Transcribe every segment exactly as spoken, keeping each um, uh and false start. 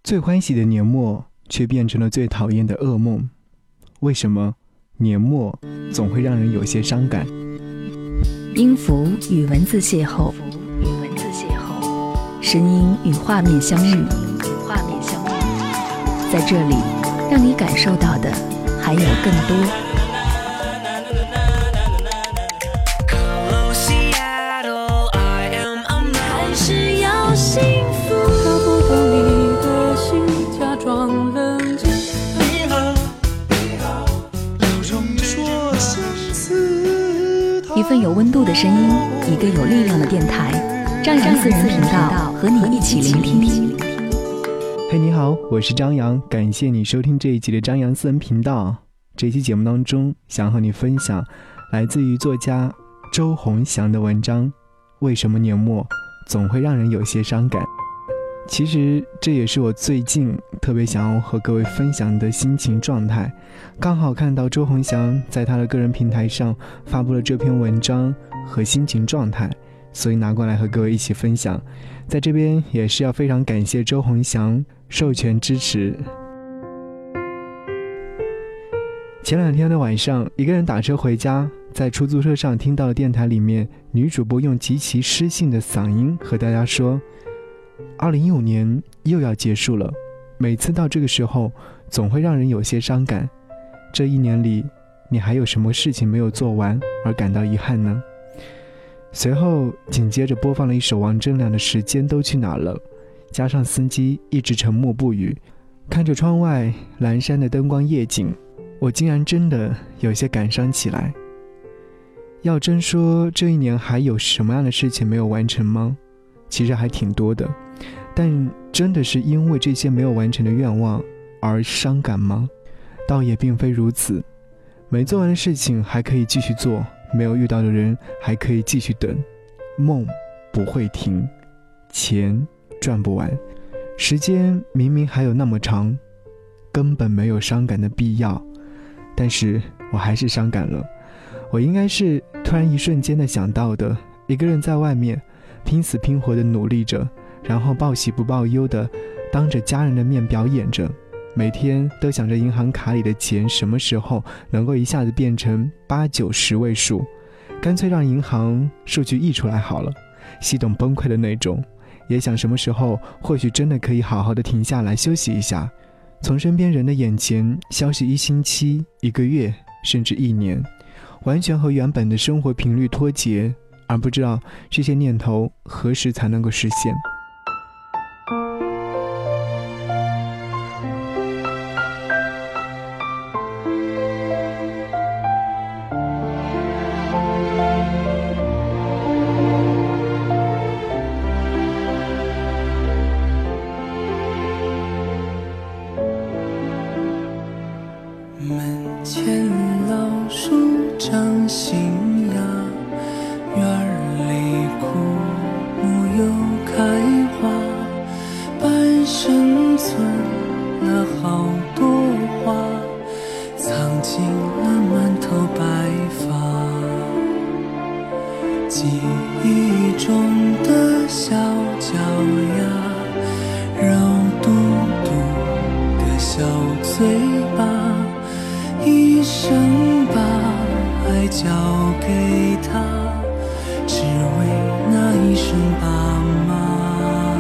最欢喜的年末却变成了最讨厌的噩梦。为什么年末总会让人有些伤感？ 音符与文字邂逅，与文字邂逅，声音与画面相遇，与画面相遇，在这里让你感受到的还有更多。 还是要幸福，搞不懂你的心，假装冷静。你好，你好，有种说相思。 一份有温度的声音，一个有力量的电台，张扬私人频道和你一起聆听。 嘿，你好，我是张扬，感谢你收听这一集的张扬私人频道。这期节目当中，想和你分享来自于作家周鸿祥的文章《为什么年末总会让人有些伤感》。其实这也是我最近特别想要和各位分享的心情状态。刚好看到周鸿祥在他的个人平台上发布了这篇文章和心情状态，所以拿过来和各位一起分享。在这边也是要非常感谢周鸿祥授权支持。前两天的晚上，一个人打车回家，在出租车上听到了电台里面女主播用极其诗性的嗓音和大家说，二零一五年又要结束了，每次到这个时候总会让人有些伤感。这一年里，你还有什么事情没有做完而感到遗憾呢？随后紧接着播放了一首王铮亮的《时间都去哪儿了》，加上司机一直沉默不语，看着窗外阑珊的灯光夜景，我竟然真的有些感伤起来。要真说这一年还有什么样的事情没有完成吗？其实还挺多的，但真的是因为这些没有完成的愿望而伤感吗？倒也并非如此。没做完的事情还可以继续做，没有遇到的人还可以继续等，梦不会停，钱赚不完，时间明明还有那么长，根本没有伤感的必要。但是我还是伤感了。我应该是突然一瞬间的想到的，一个人在外面拼死拼活的努力着，然后报喜不报忧的当着家人的面表演着，每天都想着银行卡里的钱什么时候能够一下子变成八九十位数，干脆让银行数据溢出来好了，系统崩溃的那种。也想什么时候或许真的可以好好的停下来休息一下，从身边人的眼前消息一星期、一个月甚至一年，完全和原本的生活频率脱节，而不知道这些念头何时才能够实现。 门前老树长新芽，院里枯木又开花，半生存了好多话，藏进了满头白发。记忆中的小脚丫，肉嘟嘟的小嘴巴，一生把爱交给他，只为那一声爸妈。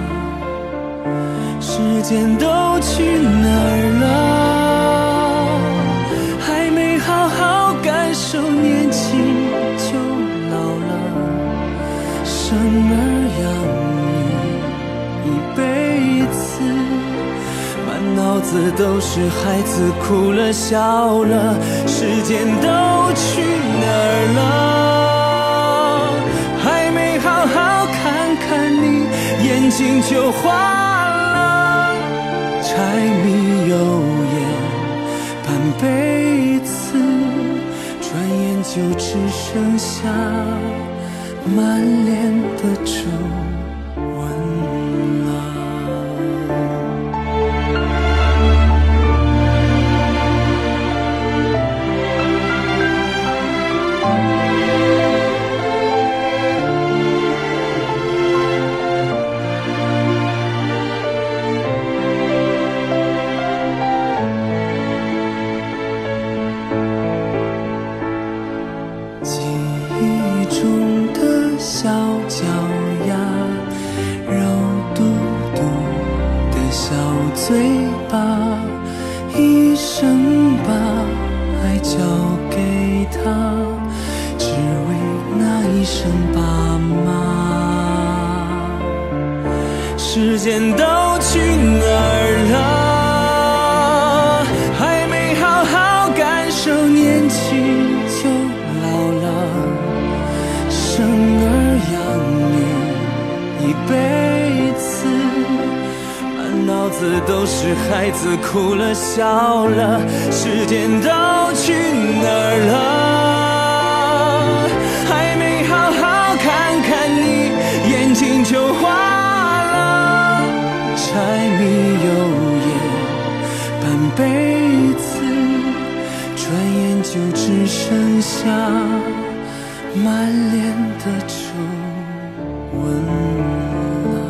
时间都去哪儿了？还没好好感受年轻就老了，生儿养女一辈子，满脑子都是孩子哭了笑了，时间都去哪儿了？还没好好看看你，眼睛就花了，柴米油盐半辈子，转眼就只剩下满脸的皱纹了。 小嘴巴，一生把爱交给他，只为那一声爸妈。时间都去哪儿了？还没好好感受年轻就老了，生儿养女一辈子，满脑子都是孩子哭了笑了。时间都去哪儿了？还没好好看看你，眼睛就花了。柴米油盐半辈子，转眼就只剩下满脸的皱纹了。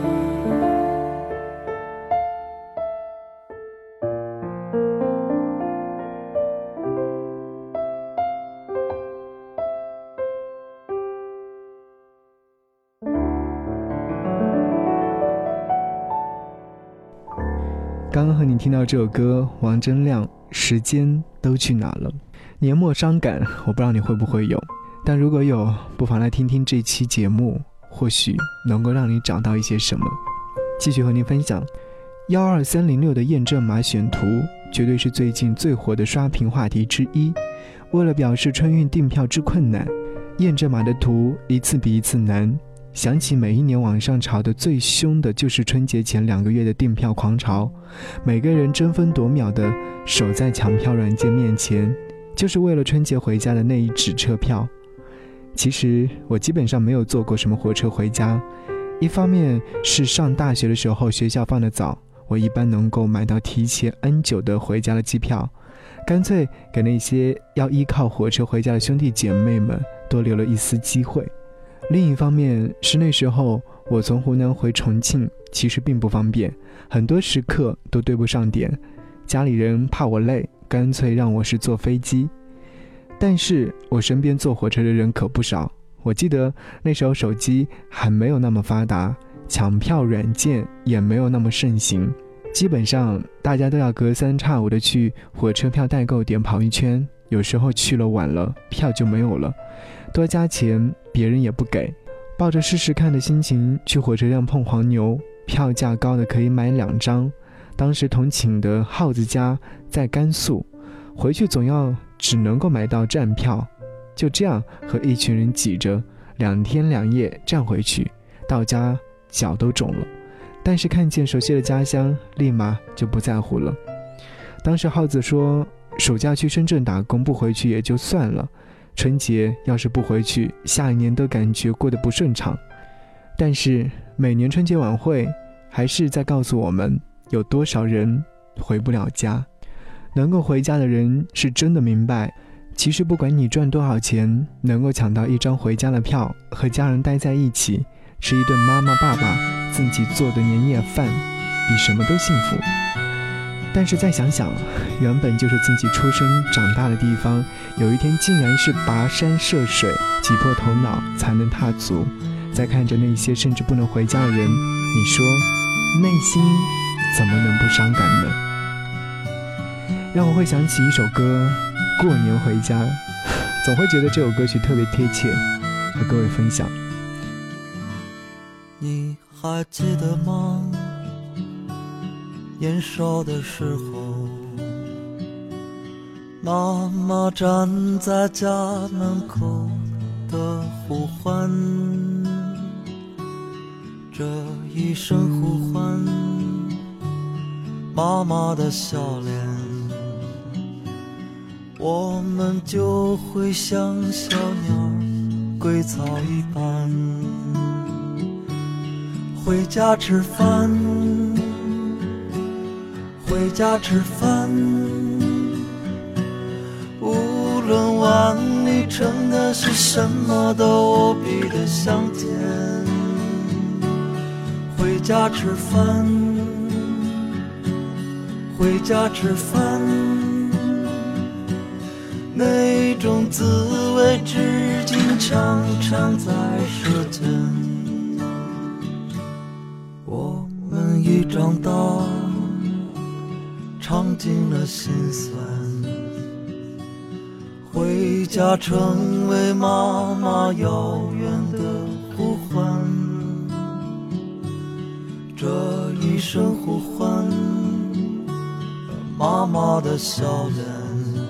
刚刚和你听到这首歌，王铮亮《时间都去哪了》。年末伤感，我不知道你会不会有，但如果有，不妨来听听这期节目，或许能够让你找到一些什么。继续和您分享一二三零六的验证码选图，绝对是最近最火的刷屏话题之一。为了表示春运订票之困难，验证码的图一次比一次难。想起每一年网上吵得最凶的就是春节前两个月的订票狂潮，每个人争分夺秒地守在抢票软件面前，就是为了春节回家的那一纸车票。其实我基本上没有坐过什么火车回家，一方面是上大学的时候学校放得早，我一般能够买到提前 N 久的回家的机票，干脆给那些要依靠火车回家的兄弟姐妹们多留了一丝机会。另一方面是那时候我从湖南回重庆其实并不方便，很多时刻都对不上点，家里人怕我累，干脆让我是坐飞机。但是我身边坐火车的人可不少，我记得那时候手机还没有那么发达，抢票软件也没有那么盛行，基本上大家都要隔三差五的去火车票代购点跑一圈，有时候去了晚了，票就没有了，多加钱别人也不给，抱着试试看的心情去火车站碰黄牛，票价高的可以买两张。当时同寝的耗子家在甘肃，回去总要只能够买到站票，就这样和一群人挤着两天两夜站回去，到家脚都肿了，但是看见熟悉的家乡立马就不在乎了。当时耗子说暑假去深圳打工不回去也就算了，春节要是不回去，下一年都感觉过得不顺畅。但是每年春节晚会还是在告诉我们，有多少人回不了家。能够回家的人是真的明白，其实不管你赚多少钱，能够抢到一张回家的票，和家人待在一起，吃一顿妈妈爸爸自己做的年夜饭，比什么都幸福。但是再想想，原本就是自己出生长大的地方，有一天竟然是跋山涉水，挤破头脑才能踏足。再看着那些甚至不能回家的人，你说内心怎么能不伤感呢？让我会想起一首歌《过年回家》，总会觉得这首歌曲特别贴切，和各位分享。 你还记得吗？年少的时候，妈妈站在家门口的呼唤，这一声呼唤，妈妈的笑脸，我们就会像小鸟归巢一般，回家吃饭，回家吃饭，无论碗里盛的是什么都无比的香甜。回家吃饭，回家吃饭，那种滋味至今常常在舌尖。我们一长大，尝尽了心酸，回家成为妈妈遥远的呼唤。这一声呼唤，妈妈的笑脸，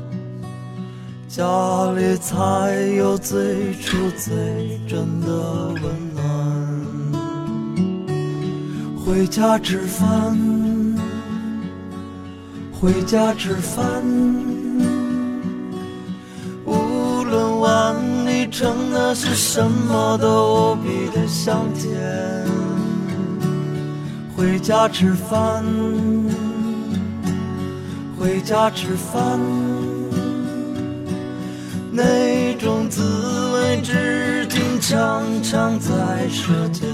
家里才有最初最真的温暖。回家吃饭，回家吃饭，无论碗里盛的是什么都无比的香甜。回家吃饭，回家吃饭，那种滋味至今常常在舌尖。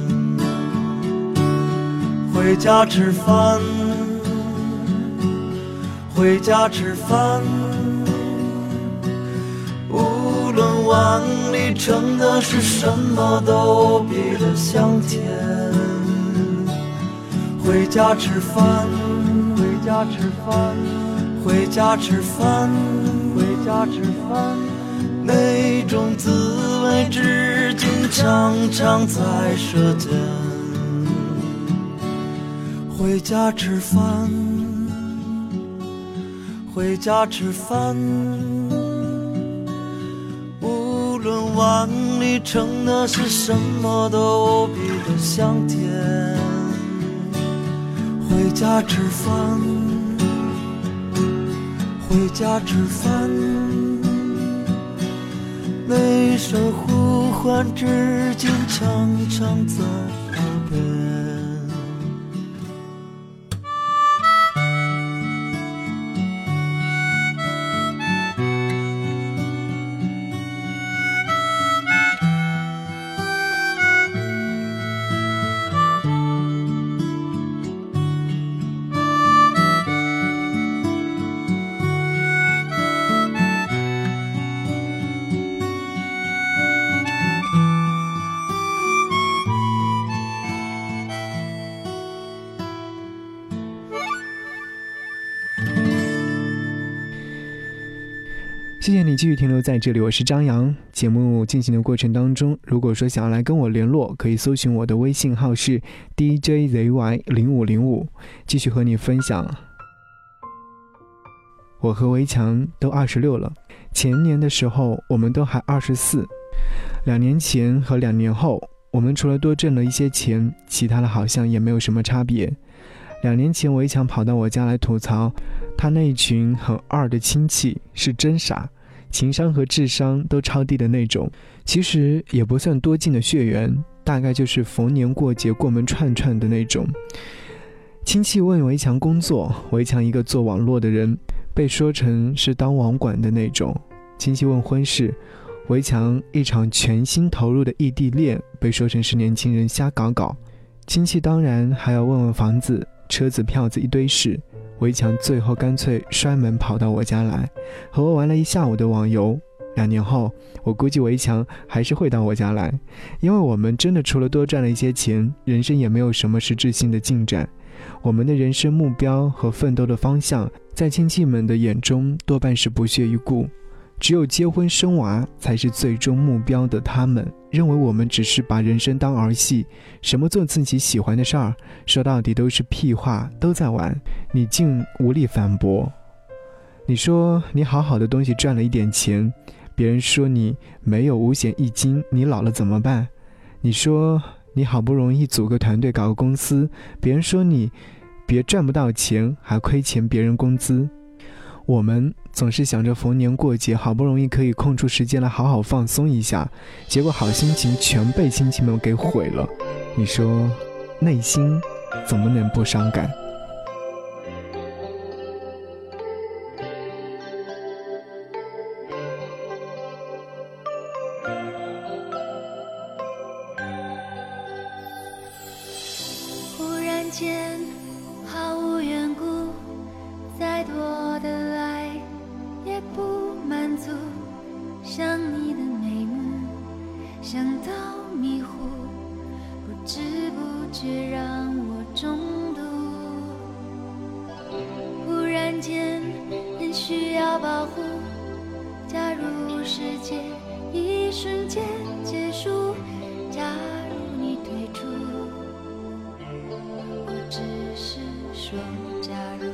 回家吃饭，回家吃饭，无论碗里盛的是什么都无比的香甜。回家吃饭，回家吃饭，回家吃饭，回家吃饭，那种滋味至今常常在舌尖。回家吃饭，回家吃饭，无论碗里盛的是什么都无比的香甜。回家吃饭，回家吃饭，那声呼唤至今常常在耳边。 谢谢你继续停留在这里，我是张扬。节目进行的过程当中，如果说想要来跟我联络，可以搜寻我的微信号是 D J Z Y 零五零五，继续和你分享。我和围强都二十六了，前年的时候我们都还二十四，两年前和两年后，我们除了多挣了一些钱，其他的好像也没有什么差别。两年前围强跑到我家来吐槽，他那一群很二的亲戚是真傻，情商和智商都超低的那种，其实也不算多近的血缘，大概就是逢年过节过门串串的那种。亲戚问围强工作，围强一个做网络的人，被说成是当网管的那种。亲戚问婚事，围强一场全心投入的异地恋，被说成是年轻人瞎搞搞。亲戚当然还要问问房子、车子、票子一堆事，围强最后干脆摔门跑到我家来，和我玩了一下午的网游。两年后，我估计围强还是会到我家来，因为我们真的除了多赚了一些钱，人生也没有什么实质性的进展。我们的人生目标和奋斗的方向，在亲戚们的眼中多半是不屑一顾，只有结婚生娃才是最终目标的他们认为我们只是把人生当儿戏，什么做自己喜欢的事儿，说到底都是屁话，都在玩，你竟无力反驳。你说你好好的东西赚了一点钱，别人说你没有五险一金，你老了怎么办？你说你好不容易组个团队搞个公司，别人说你别赚不到钱还亏钱别人工资。我们总是想着逢年过节好不容易可以空出时间来好好放松一下，结果好心情全被亲戚们给毁了。你说内心怎么能不伤感？ 忽然间毫无缘故，再多的爱也不满足，想你的眉目，想到迷糊，不知不觉让我只是说假如，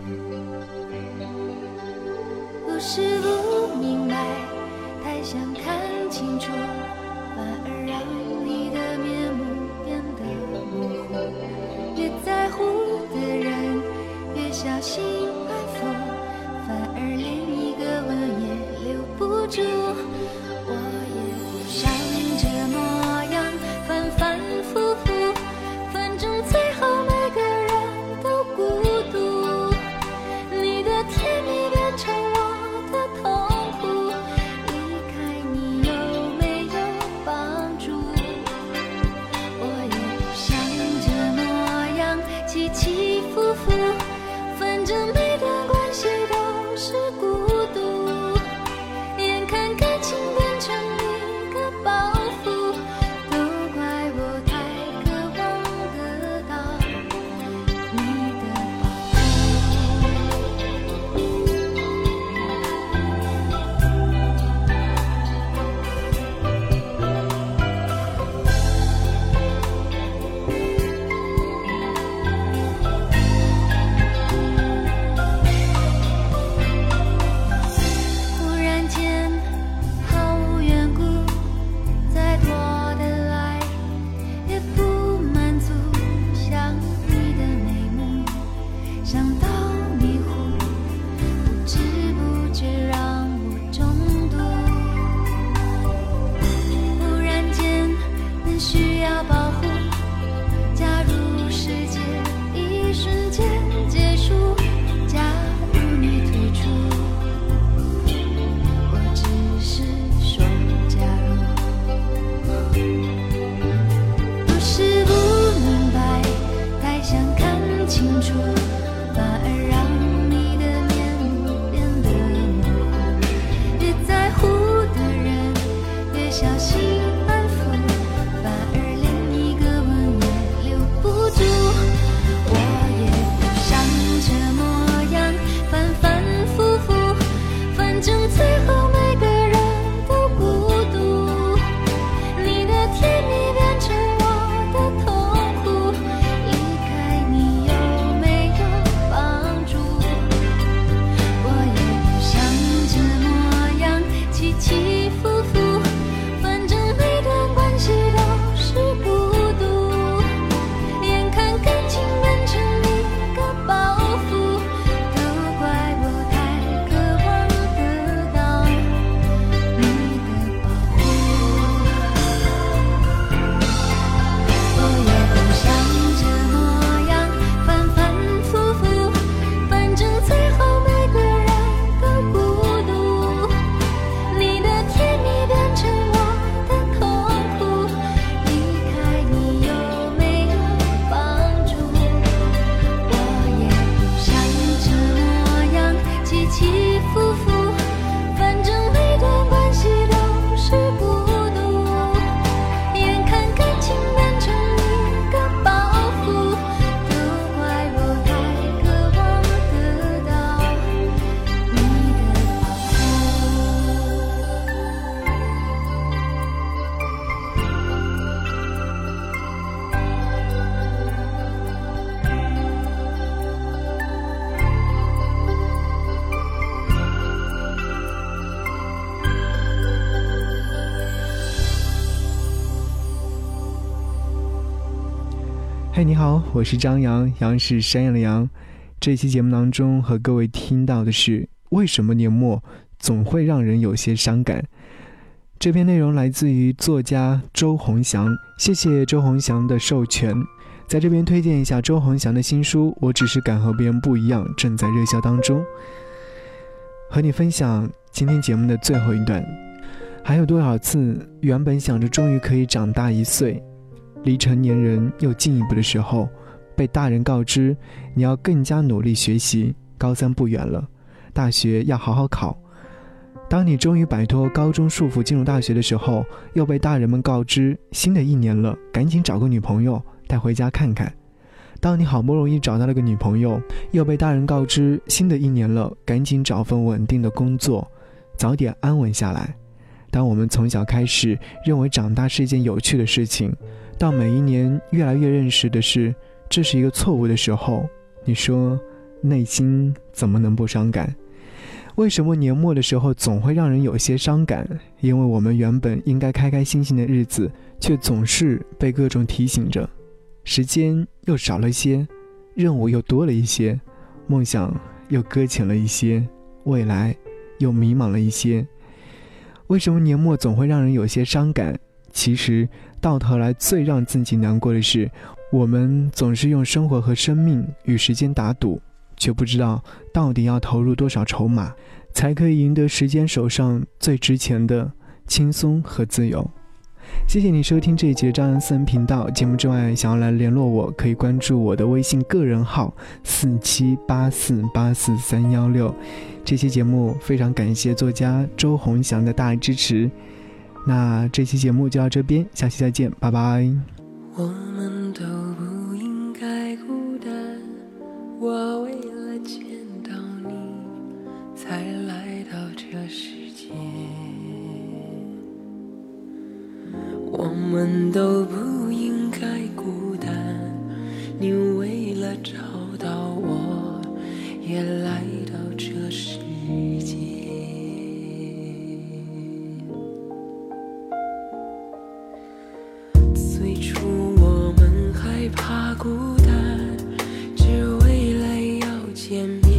不是不明白，太想看清楚，反而让你的面目变得模糊。越在乎的人，越小心安抚，反而连一个吻也留不住。我也不想这模样反反复复，反正最后每个人都孤独。你的甜蜜变成我的痛苦，离开你有没有帮助？我也不想这模样起起伏伏，反正每段关系都是孤独。眼看感情变成一个包袱，都怪我太渴望得到你的保忽然间毫无缘故，再多的爱也不满足，想你的眉目，想到迷糊，不知不觉让我中毒。忽然间很需要保护，假如世界一瞬间结束，假如你退出，我只是说假如，不是不明白，太想看清楚，反而让你的面目变得模糊。越在乎的人，越小心安抚，反而连一个吻也留不住。我也不想这模样反反复复，反正最后每个人都孤独。你的甜蜜变成我的痛苦，离开你有没有帮助？我也不想这模样起起伏伏，反正每段关系都是孤独。眼看感情变成一个包袱，都怪我太渴望得到你的保护。我也不想这模样反反复复，反正最后每个人都孤独。你的甜蜜变成我的痛苦，离开你有没有帮助？我也不想这模样起起伏伏，反正每段关系都是孤独。眼看感情变成一个包袱，都怪我太渴望得到你的保嘿，你好，我是张扬，杨是山羊的羊。这期节目当中和各位听到的是为什么年末总会让人有些伤感。这篇内容来自于作家周鸿祥，谢谢周鸿祥的授权。在这边推荐一下周鸿祥的新书《我只是敢和别人不一样》，正在热销当中。和你分享今天节目的最后一段。还有多少次原本想着终于可以长大一岁，离成年人又进一步的时候，被大人告知你要更加努力学习，高三不远了，大学要好好考。当你终于摆脱高中束缚进入大学的时候，又被大人们告知新的一年了，赶紧找个女朋友带回家看看。当你好不容易找到了个女朋友，又被大人告知新的一年了，赶紧找份稳定的工作，早点安稳下来。当我们从小开始认为长大是一件有趣的事情，到每一年越来越认识的是这是一个错误的时候，你说内心怎么能不伤感？为什么年末的时候总会让人有些伤感？因为我们原本应该开开心心的日子，却总是被各种提醒着，时间又少了些，任务又多了一些，梦想又搁浅了一些，未来又迷茫了一些。为什么年末总会让人有些伤感？其实到头来最让自己难过的是，我们总是用生活和生命与时间打赌，却不知道到底要投入多少筹码，才可以赢得时间手上最值钱的轻松和自由。谢谢你收听这一节张扬私人频道节目之外，想要来联络我，可以关注我的微信个人号四七八四八四三一六。这期节目非常感谢作家周鸿祥的大力支持。那这期节目就到这边，下期再见，拜拜。 我们都不应该孤单，我为了见到你才来到这世界。我们都不应该孤单，你为了找到我也来到这世界。最初我们害怕孤单，只为了要见面。